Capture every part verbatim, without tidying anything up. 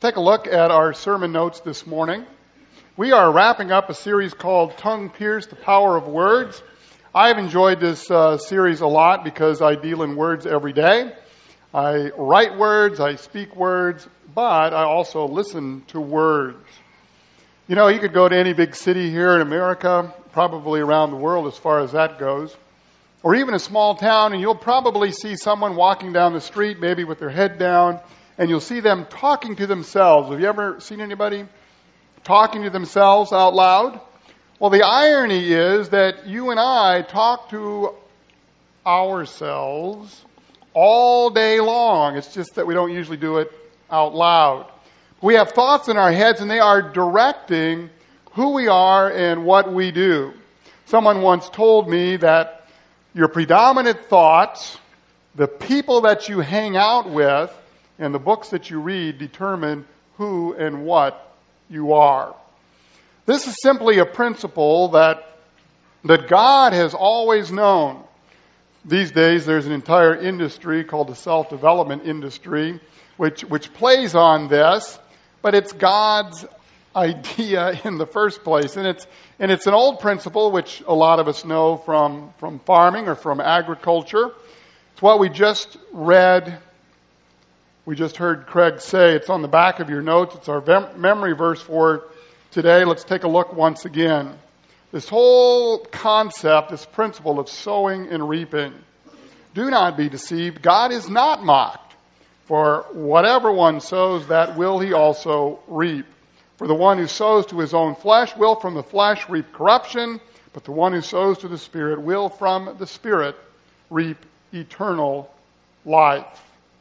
Take a look at our sermon notes this morning. We are wrapping up a series called Tongue Pierce, the Power of Words. I've enjoyed this uh, series a lot because I deal in words every day. I write words, I speak words, but I also listen to words. You know, you could go to any big city here in America, probably around the world as far as that goes, or even a small town, and you'll probably see someone walking down the street, maybe with their head down, and you'll see them talking to themselves. Have you ever seen anybody talking to themselves out loud? Well, the irony is that you and I talk to ourselves all day long. It's just that we don't usually do it out loud. We have thoughts in our heads, and they are directing who we are and what we do. Someone once told me that your predominant thoughts, the people that you hang out with, and the books that you read determine who and what you are. This is simply a principle that, that God has always known. These days there's an entire industry called the self-development industry, which, which plays on this, but it's God's idea in the first place. And it's, and it's an old principle which a lot of us know from, from farming or from agriculture. It's what we just read. We just heard Craig say. It's on the back of your notes. It's our vem- memory verse for today. Let's take a look once again. This whole concept, this principle of sowing and reaping. Do not be deceived. God is not mocked. For whatever one sows, that will he also reap. For the one who sows to his own flesh will from the flesh reap corruption, but the one who sows to the Spirit will from the Spirit reap eternal life.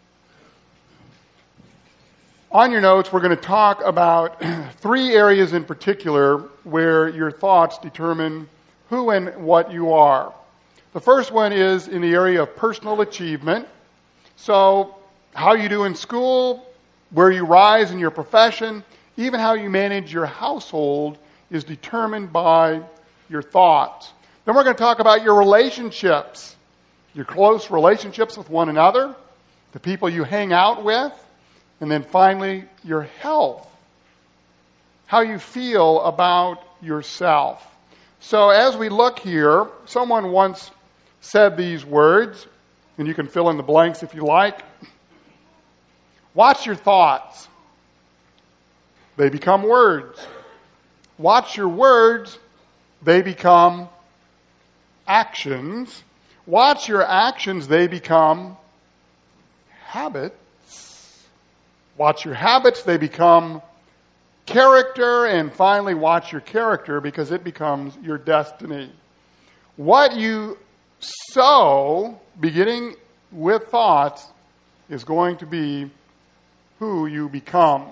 On your notes, we're going to talk about three areas in particular where your thoughts determine who and what you are. The first one is in the area of personal achievement. So, how you do in school, where you rise in your profession, even how you manage your household is determined by your thoughts. Then we're going to talk about your relationships, your close relationships with one another, the people you hang out with, and then finally, your health, how you feel about yourself. So as we look here, someone once said these words, and you can fill in the blanks if you like. Watch your thoughts. They become words. Watch your words. They become actions. Watch your actions. They become habits. Watch your habits, they become character, and finally watch your character because it becomes your destiny. What you sow, beginning with thoughts, is going to be who you become.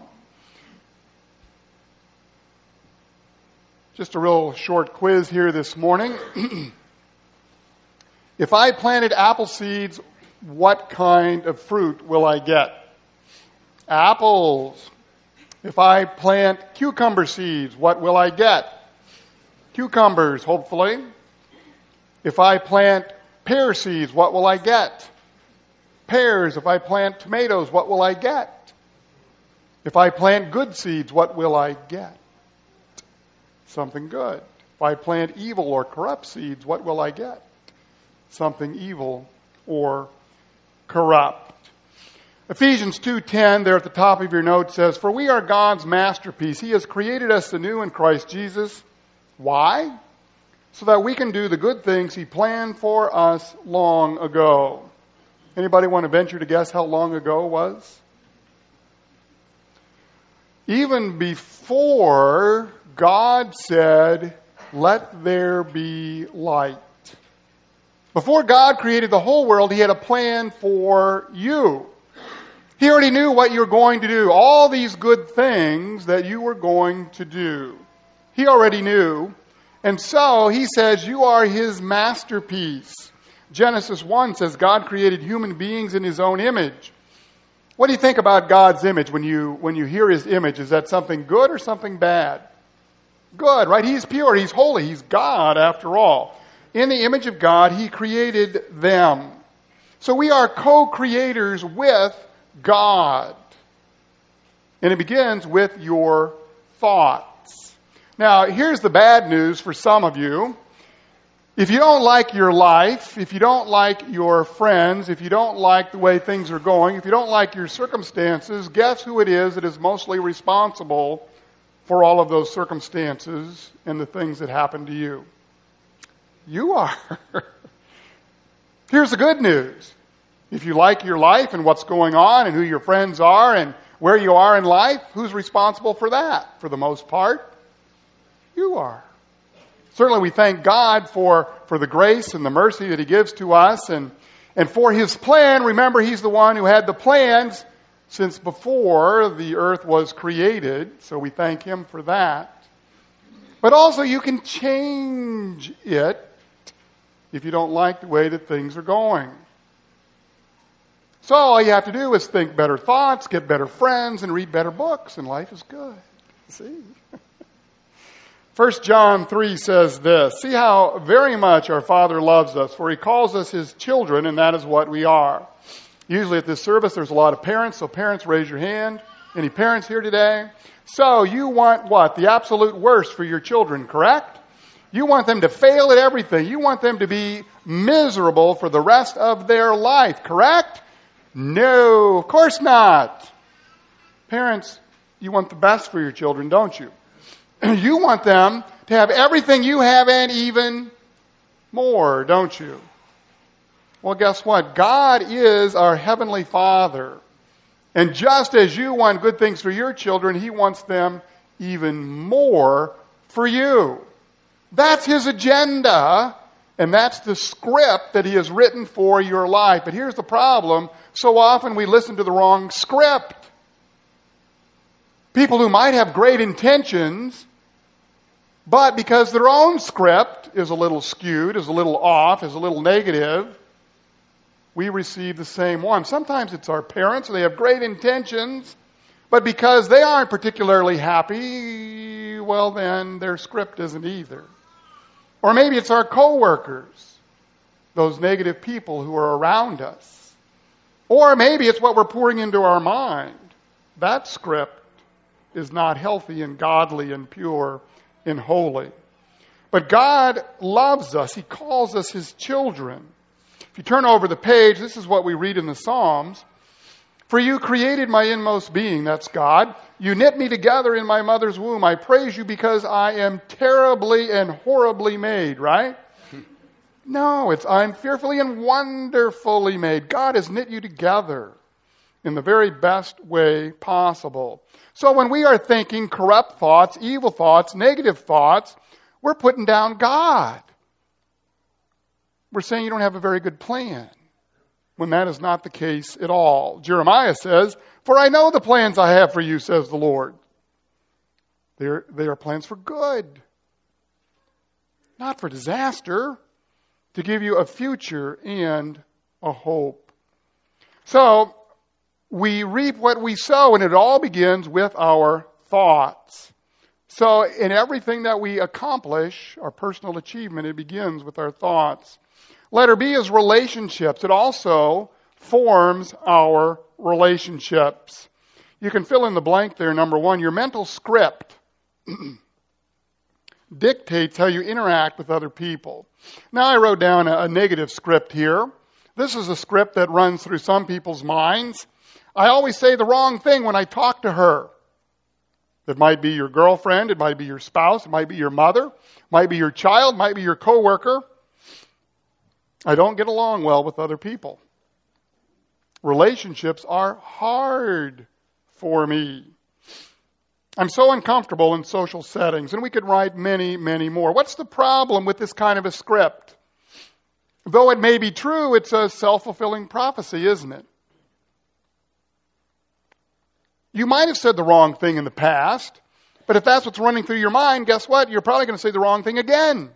Just a real short quiz here this morning. If I planted apple seeds, what kind of fruit will I get? Apples. If I plant cucumber seeds, what will I get? Cucumbers, hopefully. If I plant pear seeds, what will I get? Pears. If I plant tomatoes, what will I get? If I plant good seeds, what will I get? Something good. If I plant evil or corrupt seeds, what will I get? Something evil or corrupt. Ephesians two ten, there at the top of your note, says, "For we are God's masterpiece. He has created us anew in Christ Jesus." Why? So that we can do the good things He planned for us long ago. Anybody want to venture to guess how long ago it was? Even before God said, "Let there be light." Before God created the whole world, He had a plan for you. He already knew what you were going to do, all these good things that you were going to do. He already knew. And so He says you are His masterpiece. Genesis one says God created human beings in His own image. What do you think about God's image when you, when you hear His image? Is that something good or something bad? Good, right? He's pure, He's holy, He's God after all. In the image of God, He created them. So we are co-creators with God. And it begins with your thoughts. Now, here's the bad news for some of you. If you don't like your life, if you don't like your friends, if you don't like the way things are going, if you don't like your circumstances, guess who it is that is mostly responsible for all of those circumstances and the things that happen to you? You are. Here's the good news. If you like your life and what's going on and who your friends are and where you are in life, who's responsible for that? For the most part, you are. Certainly we thank God for, for the grace and the mercy that He gives to us and, and for His plan. Remember, He's the one who had the plans since before the earth was created, so we thank Him for that. But also you can change it if you don't like the way that things are going. So all you have to do is think better thoughts, get better friends, and read better books, and life is good. See? First John three says this, see how very much our Father loves us, for He calls us His children, and that is what we are. Usually at this service there's a lot of parents, so parents raise your hand. Any parents here today? So you want what? The absolute worst for your children, correct? You want them to fail at everything. You want them to be miserable for the rest of their life, correct? No, of course not. Parents, you want the best for your children, don't you? You want them to have everything you have and even more, don't you? Well, guess what? God is our Heavenly Father. And just as you want good things for your children, He wants them even more for you. That's His agenda, and that's the script that He has written for your life. But here's the problem. So often we listen to the wrong script. People who might have great intentions, but because their own script is a little skewed, is a little off, is a little negative, we receive the same one. Sometimes it's our parents, they have great intentions, but because they aren't particularly happy, well then their script isn't either. Or maybe it's our coworkers, those negative people who are around us. Or maybe it's what we're pouring into our mind. That script is not healthy and godly and pure and holy. But God loves us. He calls us His children. If you turn over the page, this is what we read in the Psalms. For you created my inmost being, that's God. You knit me together in my mother's womb. I praise you because I am terribly and horribly made, right? No, it's I'm fearfully and wonderfully made. God has knit you together in the very best way possible. So when we are thinking corrupt thoughts, evil thoughts, negative thoughts, we're putting down God. We're saying you don't have a very good plan, when that is not the case at all. Jeremiah says, for I know the plans I have for you, says the Lord. They are, they are plans for good, not for disaster, to give you a future and a hope. So, we reap what we sow, and it all begins with our thoughts. So, in everything that we accomplish, our personal achievement, it begins with our thoughts. Letter B is relationships. It also forms our relationships. You can fill in the blank there. Number one, your mental script dictates how you interact with other people. Now I wrote down a, a negative script here. This is a script that runs through some people's minds. I always say the wrong thing when I talk to her. It might be your girlfriend, it might be your spouse, it might be your mother, it might be your child, it might be your coworker. I don't get along well with other people. Relationships are hard for me. I'm so uncomfortable in social settings, and we could write many, many more. What's the problem with this kind of a script? Though it may be true, it's a self-fulfilling prophecy, isn't it? You might have said the wrong thing in the past, but if that's what's running through your mind, guess what? You're probably going to say the wrong thing again.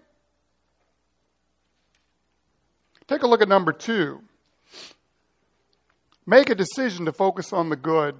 Take a look at number two. Make a decision to focus on the good.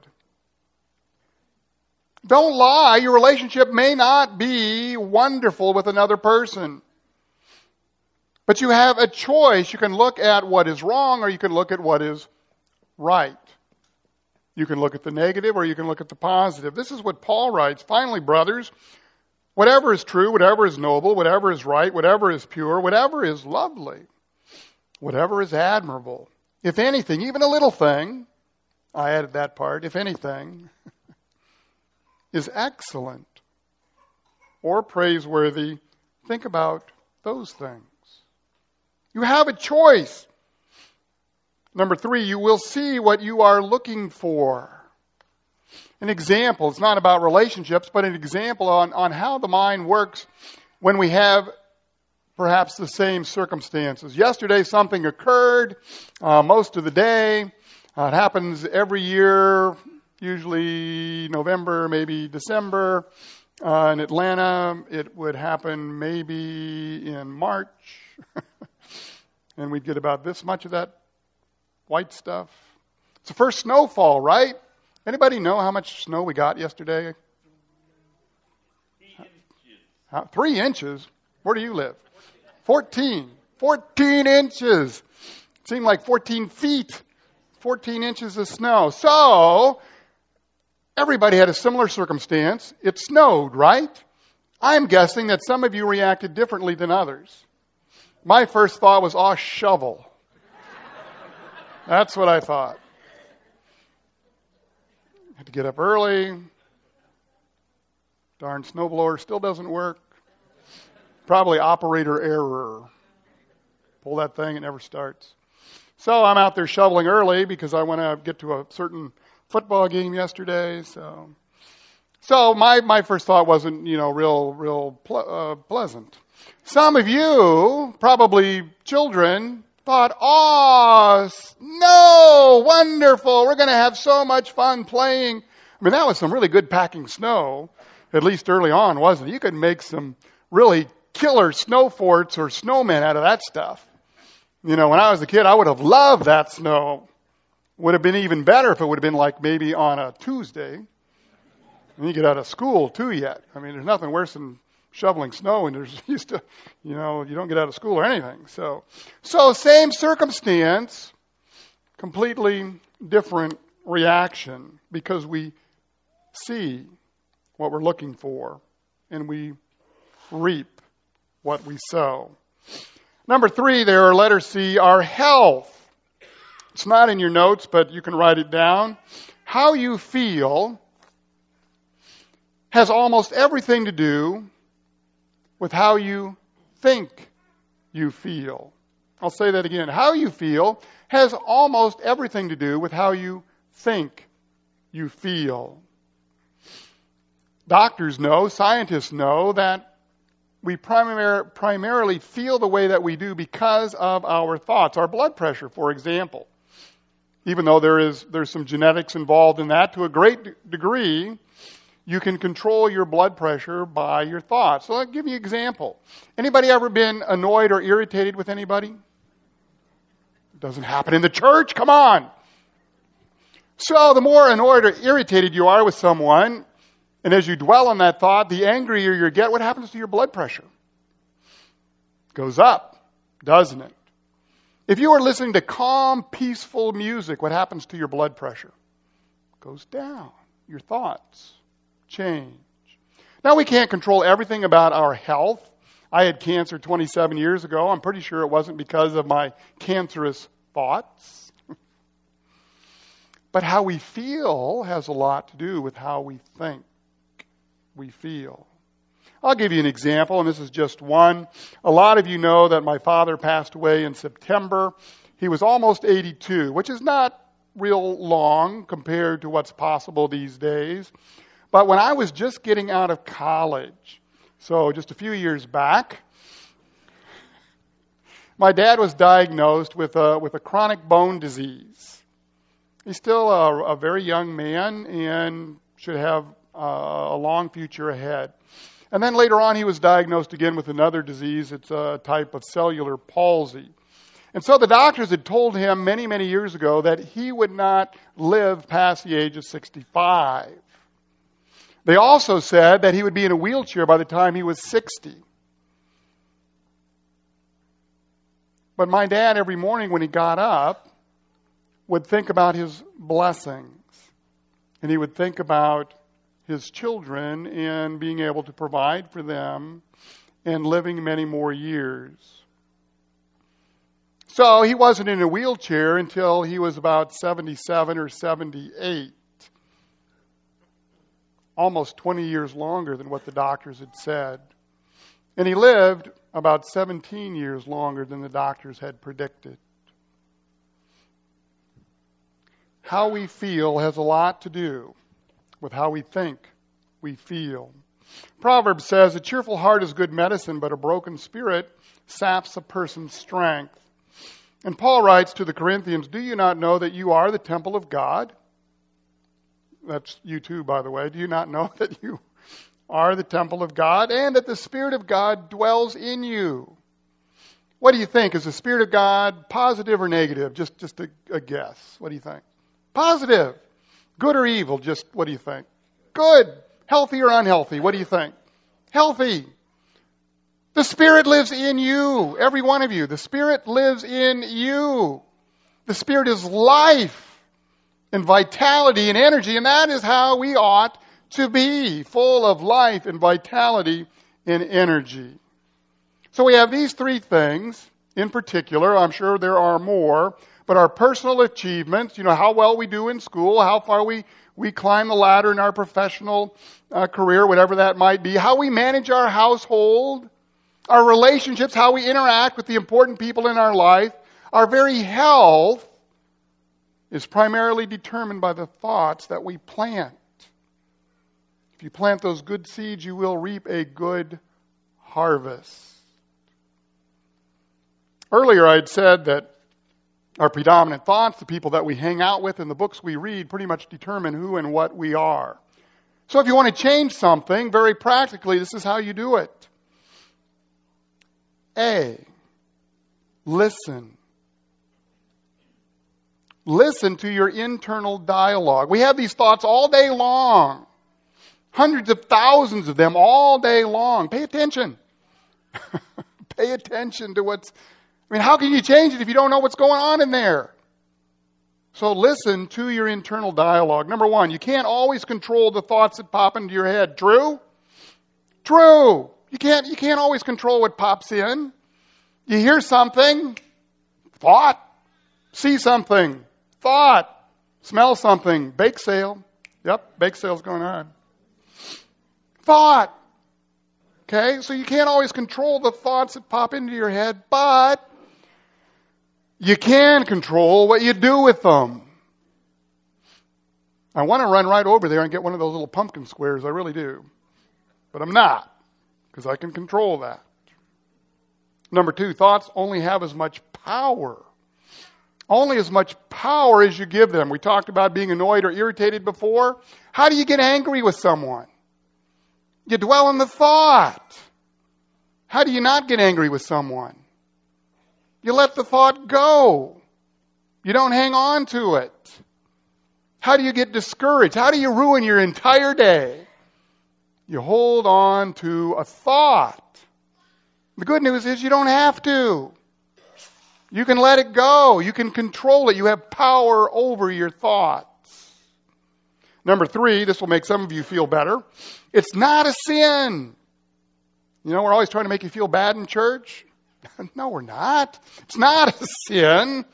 Don't lie. Your relationship may not be wonderful with another person. But you have a choice. You can look at what is wrong or you can look at what is right. You can look at the negative or you can look at the positive. This is what Paul writes. Finally, brothers, whatever is true, whatever is noble, whatever is right, whatever is pure, whatever is lovely, whatever is admirable, if anything, even a little thing, I added that part, if anything, is excellent or praiseworthy, think about those things. You have a choice. Number three, you will see what you are looking for. An example, it's not about relationships, but an example on, on how the mind works when we have perhaps the same circumstances. Yesterday something occurred, uh, most of the day. Uh, it happens every year, usually November, maybe December. Uh, in Atlanta, it would happen maybe in March. And we'd get about this much of that white stuff. It's the first snowfall, right? Anybody know how much snow we got yesterday? Three inches. How, three inches? Where do you live? Fourteen. Fourteen inches. It seemed like fourteen feet. Fourteen inches of snow. So, everybody had a similar circumstance. It snowed, right? I'm guessing that some of you reacted differently than others. My first thought was, oh, shovel. That's what I thought. Had to get up early. Darn snowblower still doesn't work. Probably operator error. Pull that thing, it never starts. So I'm out there shoveling early because I want to get to a certain football game yesterday. So, so my my first thought wasn't, you know, real real ple- uh, pleasant. Some of you, probably children, thought, oh, snow, wonderful. We're going to have so much fun playing. I mean, that was some really good packing snow, at least early on, wasn't it? You could make some really killer snow forts or snowmen out of that stuff. You know, when I was a kid, I would have loved that snow. Would have been even better if it would have been like maybe on a Tuesday. And you get out of school too yet. I mean, there's nothing worse than shoveling snow and there's used to, you know, you don't get out of school or anything. So, so same circumstance, completely different reaction because we see what we're looking for and we reap what we sow. Number three there, or letter C, our health. It's not in your notes, but you can write it down. How you feel has almost everything to do with how you think you feel. I'll say that again. How you feel has almost everything to do with how you think you feel. Doctors know, scientists know that we primar- primarily feel the way that we do because of our thoughts. Our blood pressure, for example. Even though there is there's some genetics involved in that to a great d- degree, you can control your blood pressure by your thoughts. So I'll give you an example. Anybody ever been annoyed or irritated with anybody? It doesn't happen in the church. Come on. So the more annoyed or irritated you are with someone, and as you dwell on that thought, the angrier you get, what happens to your blood pressure? It goes up, doesn't it? If you are listening to calm, peaceful music, what happens to your blood pressure? It goes down. Your thoughts change. Now, we can't control everything about our health. I had cancer twenty-seven years ago. I'm pretty sure it wasn't because of my cancerous thoughts. But how we feel has a lot to do with how we think we feel. I'll give you an example, and this is just one. A lot of you know that my father passed away in September. He was almost eighty-two, which is not real long compared to what's possible these days. But when I was just getting out of college, so just a few years back, my dad was diagnosed with a, with a chronic bone disease. He's still a, a very young man and should have uh, a long future ahead. And then later on, he was diagnosed again with another disease. It's a type of cellular palsy. And so the doctors had told him many, many years ago that he would not live past the age of sixty-five. They also said that he would be in a wheelchair by the time he was sixty. But my dad, every morning when he got up, would think about his blessings. And he would think about his children and being able to provide for them and living many more years. So he wasn't in a wheelchair until he was about seventy-seven or seventy-eight. Almost twenty years longer than what the doctors had said. And he lived about seventeen years longer than the doctors had predicted. How we feel has a lot to do with how we think we feel. Proverbs says, a cheerful heart is good medicine, but a broken spirit saps a person's strength. And Paul writes to the Corinthians, do you not know that you are the temple of God? That's you too, by the way. Do you not know that you are the temple of God and that the Spirit of God dwells in you? What do you think? Is the Spirit of God positive or negative? Just, just a, a guess. What do you think? Positive. Good or evil? Just what do you think? Good. Healthy or unhealthy? What do you think? Healthy. The Spirit lives in you. Every one of you. The Spirit lives in you. The Spirit is life and vitality and energy, and that is how we ought to be, full of life and vitality and energy. So we have these three things in particular. I'm sure there are more, but our personal achievements, you know, how well we do in school, how far we, we climb the ladder in our professional uh, career, whatever that might be, how we manage our household, our relationships, how we interact with the important people in our life, our very health is primarily determined by the thoughts that we plant. If you plant those good seeds, you will reap a good harvest. Earlier I had said that our predominant thoughts, the people that we hang out with, and the books we read pretty much determine who and what we are. So if you want to change something, very practically, this is how you do it. A, listen. Listen to your internal dialogue. We have these thoughts all day long. Hundreds of thousands of them all day long. Pay attention. Pay attention to what's... I mean, how can you change it if you don't know what's going on in there? So listen to your internal dialogue. Number one, you can't always control the thoughts that pop into your head. True? True. You can't, you can't always control what pops in. You hear something, thought. See something, thought. Smell something, bake sale. Yep, bake sale's going on. Thought. Okay, so you can't always control the thoughts that pop into your head, but you can control what you do with them. I want to run right over there and get one of those little pumpkin squares, I really do. But I'm not, because I can control that. Number two, thoughts only have as much power. Only as much power as you give them. We talked about being annoyed or irritated before. How do you get angry with someone? You dwell on the thought. How do you not get angry with someone? You let the thought go. You don't hang on to it. How do you get discouraged? How do you ruin your entire day? You hold on to a thought. The good news is you don't have to. You can let it go. You can control it. You have power over your thoughts. Number three, this will make some of you feel better. It's not a sin. You know, we're always trying to make you feel bad in church. No, we're not. It's not a sin.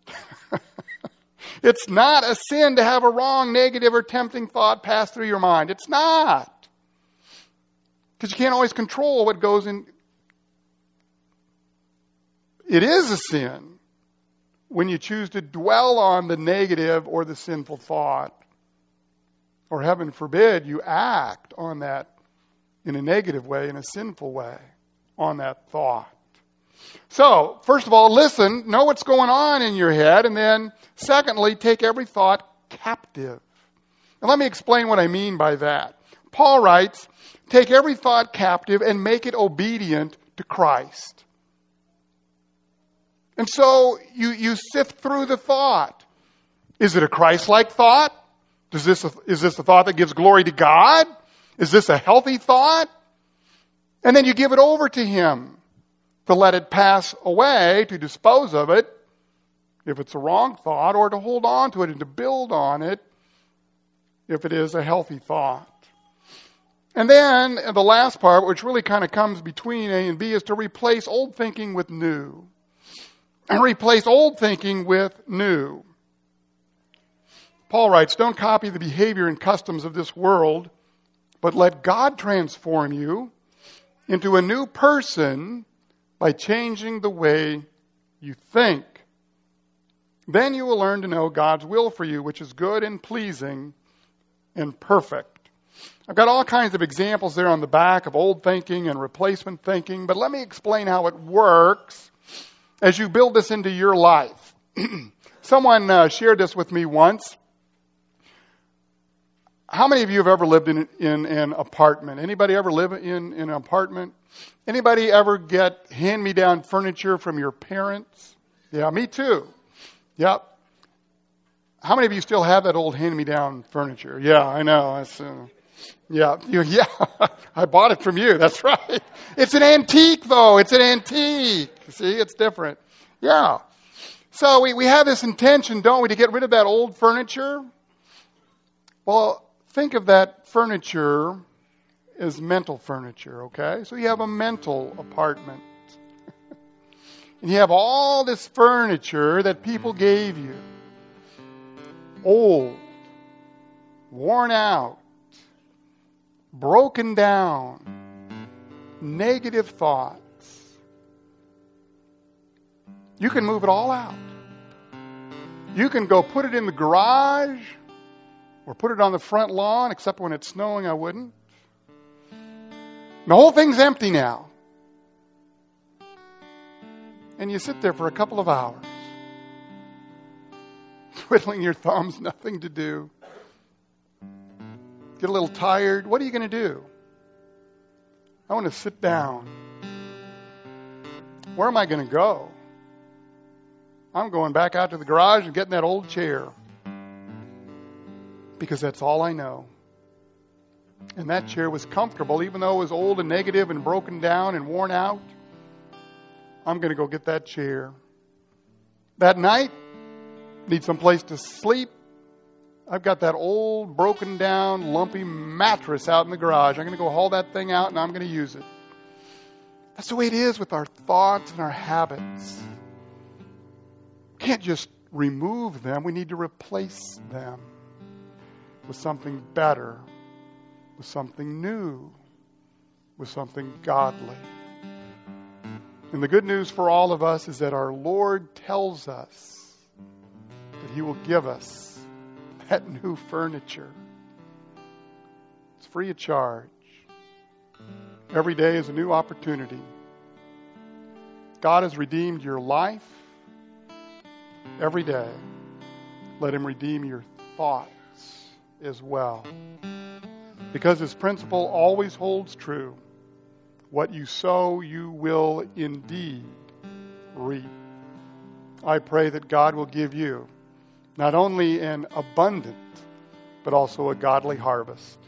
It's not a sin to have a wrong, negative, or tempting thought pass through your mind. It's not. Because you can't always control what goes in. It is a sin when you choose to dwell on the negative or the sinful thought. Or heaven forbid, you act on that in a negative way, in a sinful way, on that thought. So, first of all, listen, know what's going on in your head, and then, secondly, take every thought captive. Now, let me explain what I mean by that. Paul writes, take every thought captive and make it obedient to Christ. And so, you, you sift through the thought. Is it a Christ-like thought? Does this, is this a thought that gives glory to God? Is this a healthy thought? And then you give it over to Him to let it pass away, to dispose of it, if it's a wrong thought, or to hold on to it and to build on it, if it is a healthy thought. And then the last part, which really kind of comes between A and B, is to replace old thinking with new. And replace old thinking with new. Paul writes, don't copy the behavior and customs of this world, but let God transform you into a new person by changing the way you think. Then you will learn to know God's will for you, which is good and pleasing and perfect. I've got all kinds of examples there on the back of old thinking and replacement thinking, but let me explain how it works as you build this into your life. Someone uh, shared this with me once. How many of you have ever lived in, in, in an apartment? Anybody ever live in, in an apartment? Anybody ever get hand-me-down furniture from your parents? Yeah, me too. Yep. How many of you still have that old hand-me-down furniture? Yeah, I know. That's, uh, yeah, you, yeah. I bought it from you. That's right. It's an antique, though. It's an antique. See, it's different. Yeah. So we, we have this intention, don't we, to get rid of that old furniture? Well, think of that furniture as mental furniture, okay? So you have a mental apartment. And you have all this furniture that people gave you. Old, worn out, broken down, negative thoughts. You can move it all out. You can go put it in the garage or put it on the front lawn, except when it's snowing, I wouldn't. The whole thing's empty now. And you sit there for a couple of hours, twiddling your thumbs, nothing to do. Get a little tired. What are you going to do? I want to sit down. Where am I going to go? I'm going back out to the garage and getting that old chair. Because that's all I know. And that chair was comfortable, even though it was old and negative and broken down and worn out. I'm going to go get that chair. That night, need some place to sleep. I've got that old, broken down, lumpy mattress out in the garage. I'm going to go haul that thing out and I'm going to use it. That's the way it is with our thoughts and our habits. We can't just remove them. We need to replace them with something better, with something new, with something godly. And the good news for all of us is that our Lord tells us that He will give us that new furniture. It's free of charge. Every day is a new opportunity. God has redeemed your life. Every day, let Him redeem your thoughts as well. Because His principle always holds true. What you sow, you will indeed reap. I pray that God will give you not only an abundant, but also a godly harvest.